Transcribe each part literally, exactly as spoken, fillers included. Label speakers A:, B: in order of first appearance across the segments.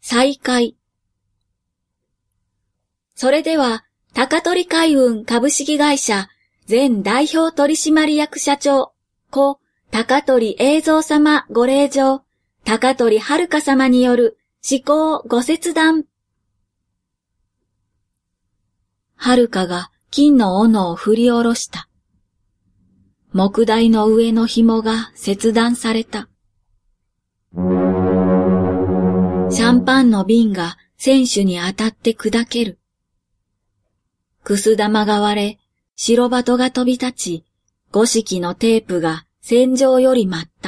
A: 再開。それでは、高取海運株式会社前代表取締役社長、故高取栄三様ご令嬢、高取遥様による施行ご切断。遥が金の斧を振り下ろした。木台の上の紐が切断された。シャンパンの瓶が船首に当たって砕ける。くす玉が割れ、白鳩が飛び立ち、五色のテープが船上より舞った。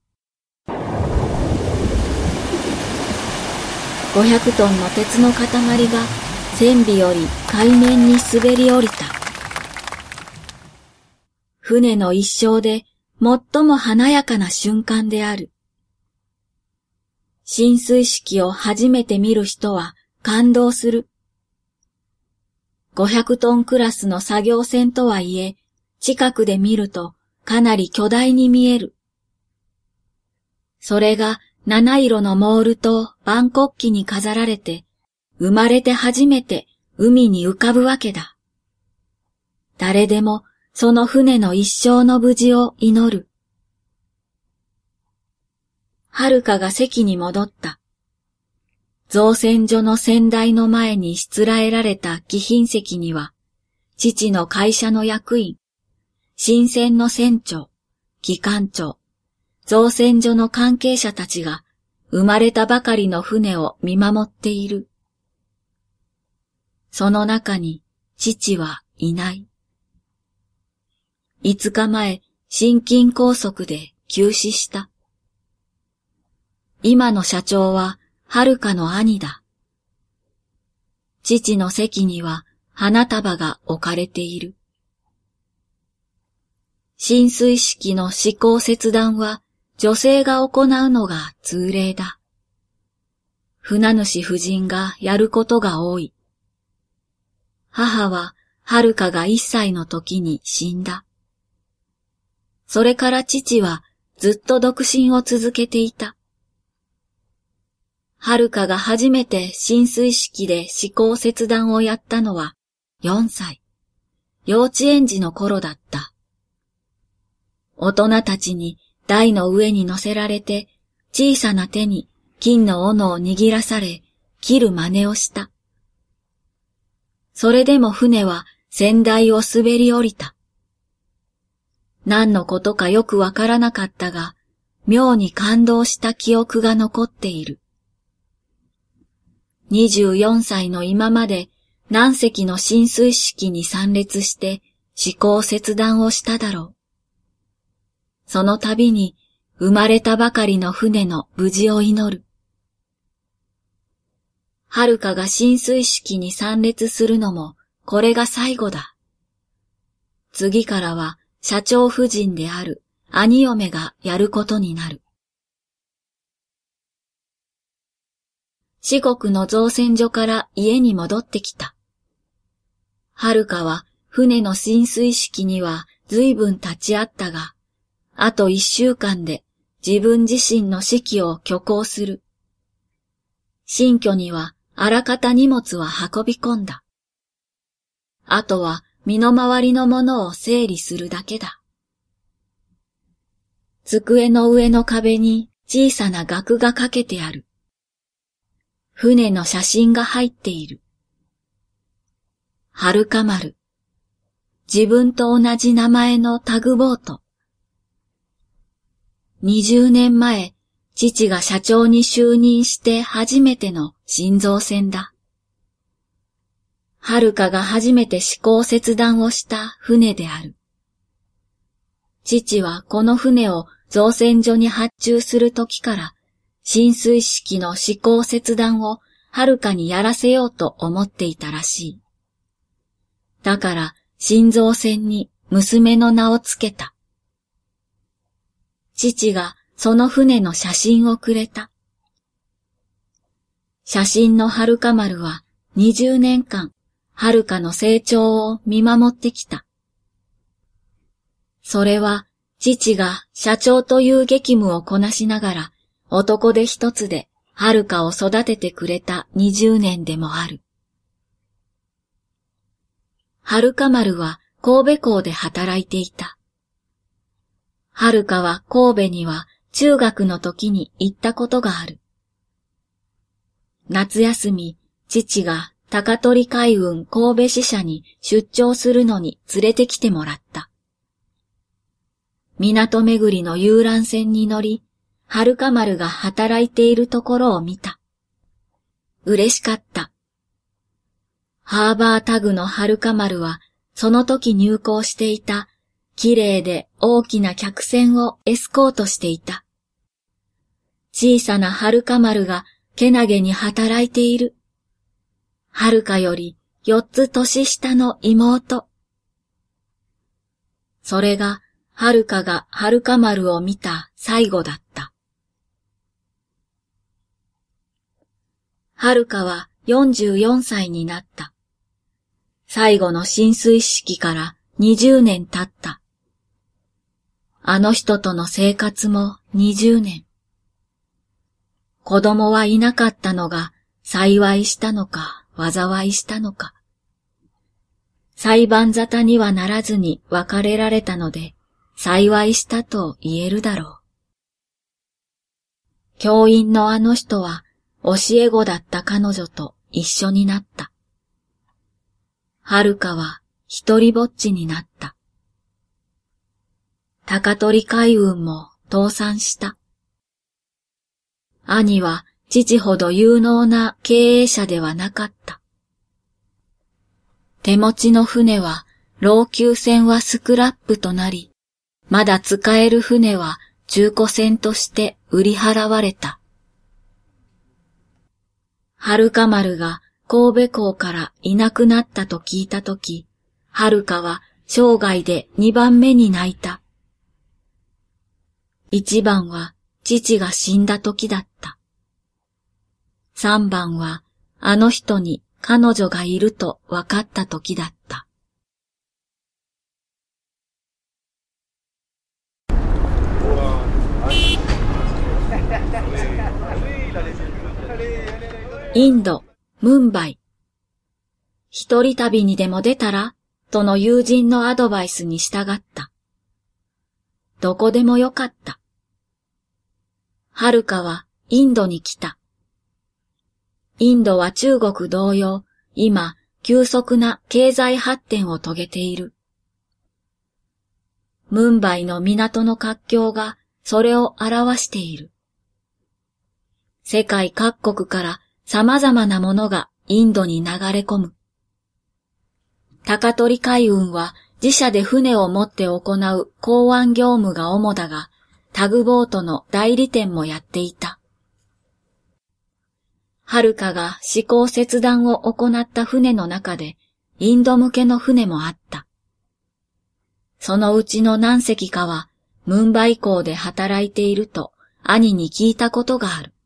A: ごひゃくトンの鉄の塊が船尾より海面に滑り降りた。船の一生で最も華やかな瞬間である。進水式を初めて見る人は感動する。ごひゃくトンクラスの作業船とはいえ、近くで見るとかなり巨大に見える。それが七色のモールと万国旗に飾られて、生まれて初めて海に浮かぶわけだ。誰でもその船の一生の無事を祈る。遥が席に戻った。造船所の船台の前にしつらえられた貴賓席には、父の会社の役員、新船の船長、機関長、造船所の関係者たちが生まれたばかりの船を見守っている。その中に父はいない。五日前、心筋梗塞で急死した。今の社長は遥の兄だ。父の席には花束が置かれている。進水式の施行切断は女性が行うのが通例だ。船主夫人がやることが多い。母は遥が一歳の時に死んだ。それから父はずっと独身を続けていた。遥が初めて進水式で施行切断をやったのはよんさい、幼稚園児の頃だった。大人たちに台の上に乗せられて小さな手に金の斧を握らされ切る真似をした。それでも船は船台を滑り降りた。何のことかよくわからなかったが、妙に感動した記憶が残っている。にじゅうよんさいの今まで何隻の進水式に参列して施行切断をしただろう。その度に生まれたばかりの船の無事を祈る。遥が進水式に参列するのもこれが最後だ。次からは社長夫人である兄嫁がやることになる。四国の造船所から家に戻ってきた。遥は船の進水式には随分立ち会ったが、あと一週間で自分自身の死期を挙行する。新居にはあらかた荷物は運び込んだ。あとは身の回りのものを整理するだけだ。机の上の壁に小さな額がかけてある。船の写真が入っている。遥丸。自分と同じ名前のタグボート。にじゅうねんまえ、父が社長に就任して初めての新造船だ。遥が初めて施行切断をした船である。父はこの船を造船所に発注するときから、進水式の施行切断を遥にやらせようと思っていたらしい。だから新造船に娘の名をつけた。父がその船の写真をくれた。写真の遥丸はにじゅうねんかん遥の成長を見守ってきた。それは父が社長という激務をこなしながら男手一つではるかを育ててくれた二十年でもある。はるか丸は神戸港で働いていた。はるかは神戸には中学の時に行ったことがある。夏休み、父が高取海運神戸支社に出張するのに連れてきてもらった。港巡りの遊覧船に乗り、はるか丸が働いているところを見た。嬉しかった。ハーバータグのはるか丸は、その時入港していた、綺麗で大きな客船をエスコートしていた。小さなはるか丸がけなげに働いている。はるかより四つ年下の妹。それが、はるかがはるか丸を見た最後だった。はるかはよんじゅうよんさいになった。最後の進水式からにじゅうねん経った。あの人との生活もにじゅうねん。子供はいなかったのが幸いしたのか災いしたのか。裁判沙汰にはならずに別れられたので幸いしたと言えるだろう。教員のあの人は教え子だった彼女と一緒になった。はるかは一人ぼっちになった。高取海運も倒産した。兄は父ほど有能な経営者ではなかった。手持ちの船は老朽船はスクラップとなり、まだ使える船は中古船として売り払われた。はるか丸が神戸港からいなくなったと聞いたとき、はるかは生涯で二番目に泣いた。一番は父が死んだときだった。三番はあの人に彼女がいると分かったときだった。インド、ムンバイ。一人旅にでも出たらとの友人のアドバイスに従った。どこでもよかった。はるかはインドに来た。インドは中国同様、今、急速な経済発展を遂げている。ムンバイの港の活況がそれを表している。世界各国から様々なものがインドに流れ込む。高取海運は自社で船を持って行う港湾業務が主だが、タグボートの代理店もやっていた。はるかが試行切断を行った船の中で、インド向けの船もあった。そのうちの何隻かは、ムンバイ港で働いていると兄に聞いたことがある。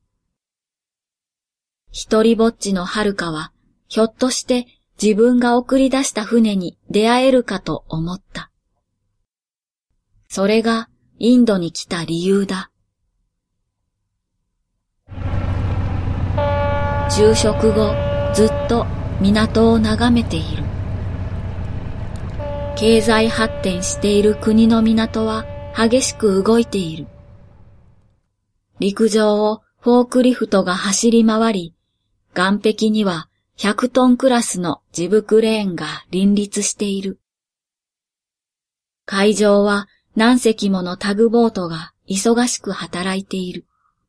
A: 一人ぼっちのはるかは、ひょっとして自分が送り出した船に出会えるかと思った。それがインドに来た理由だ。昼食後、ずっと港を眺めている。経済発展している国の港は激しく動いている。陸上をフォークリフトが走り回り、岸壁にはひゃくトンクラスの自ブクレーンが林立している。海上は何隻ものタグボートが忙しく働いている。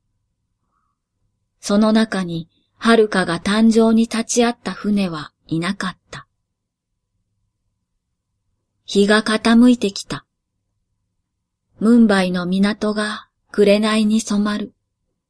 A: その中にはるかが誕生に立ち会った船はいなかった。日が傾いてきた。ムンバイの港が紅に染まる。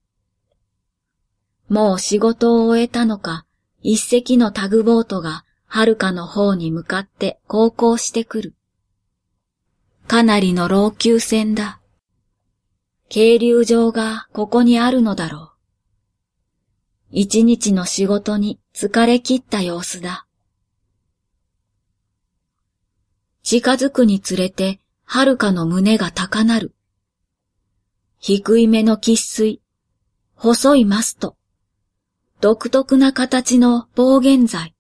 A: もう仕事を終えたのか、一隻のタグボートがはるかの方に向かって航行してくる。かなりの老朽船だ。係留場がここにあるのだろう。一日の仕事に疲れ切った様子だ。近づくにつれてはるかの胸が高鳴る。低いめの喫水、細いマスト、 独特な形の暴言罪。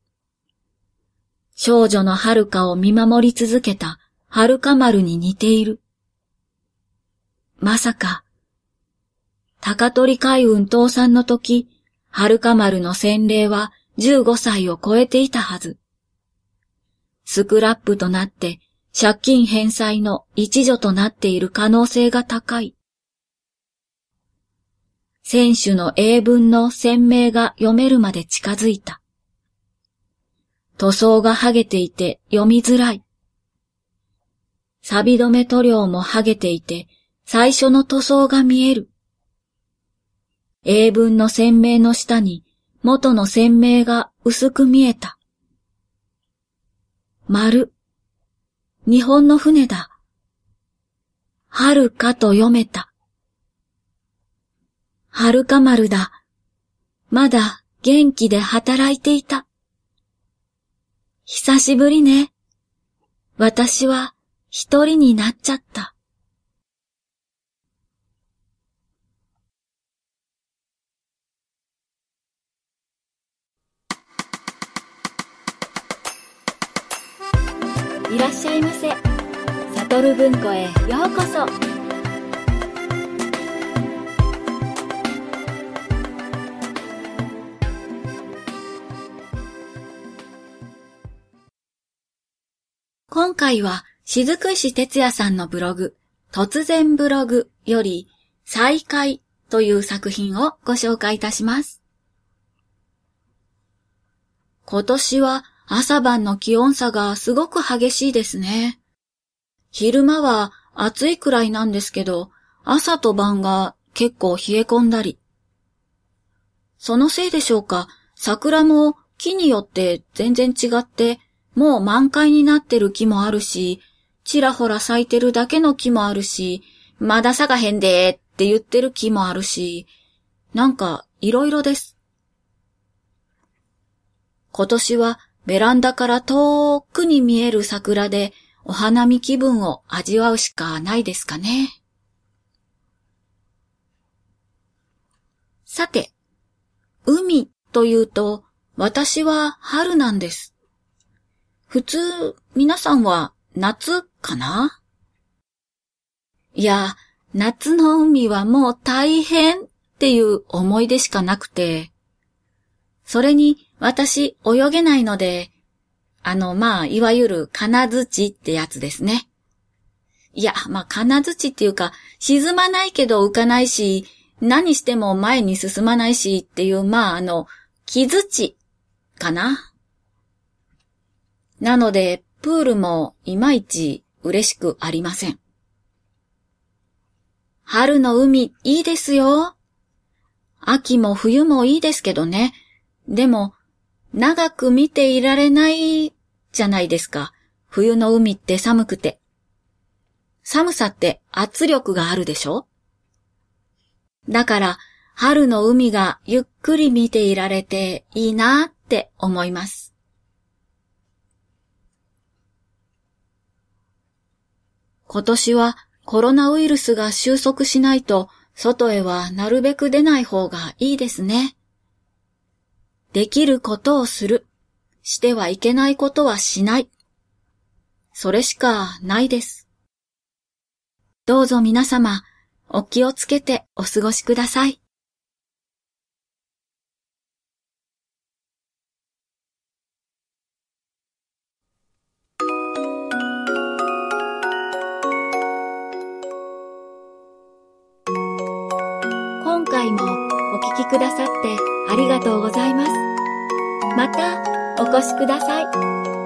A: 少女のはるかを見守り続けたはるか丸に似ている。まさか、高取海運倒産の時、はるか丸の洗礼はじゅうごさいを超えていたはず。スクラップとなって借金返済の一助となっている可能性が高い。選手の英文の鮮明が読めるまで近づいた。塗装が剥げていて読みづらい。錆止め塗料も剥げていて最初の塗装が見える。英文の鮮明の下に元の鮮明が薄く見えた。丸。日本の船だ。はるかと読めた。はるか丸だ。まだ元気で働いていた。久しぶりね。私は一人になっちゃった。いらっしゃいませ。サトル文庫へようこそ。今回は雫石哲也さんのブログ、突然ブログより再会という作品をご紹介いたします。今年は朝晩の気温差がすごく激しいですね。昼間は暑いくらいなんですけど、朝と晩が結構冷え込んだり。そのせいでしょうか、桜も木によって全然違って、もう満開になってる木もあるし、ちらほら咲いてるだけの木もあるし、まだ咲かへんでーって言ってる木もあるし、なんかいろいろです。今年はベランダから遠くに見える桜でお花見気分を味わうしかないですかね。さて、海というと私は春なんです。普通、皆さんは夏かな？いや、夏の海はもう大変っていう思い出しかなくて、それに私泳げないので、あの、まあ、いわゆる金槌ってやつですね。いや、まあ、金槌っていうか、沈まないけど浮かないし、何しても前に進まないしっていう、まあ、あの、木槌かな。なので、プールもいまいち嬉しくありません。春の海いいですよ。秋も冬もいいですけどね。でも、長く見ていられないじゃないですか。冬の海って寒くて。寒さって圧力があるでしょ？だから、春の海がゆっくり見ていられていいなって思います。今年はコロナウイルスが収束しないと外へはなるべく出ない方がいいですね。できることをする。してはいけないことはしない。それしかないです。どうぞ皆様、お気をつけてお過ごしください。今回もお聞きくださってありがとうございます。またお越しください。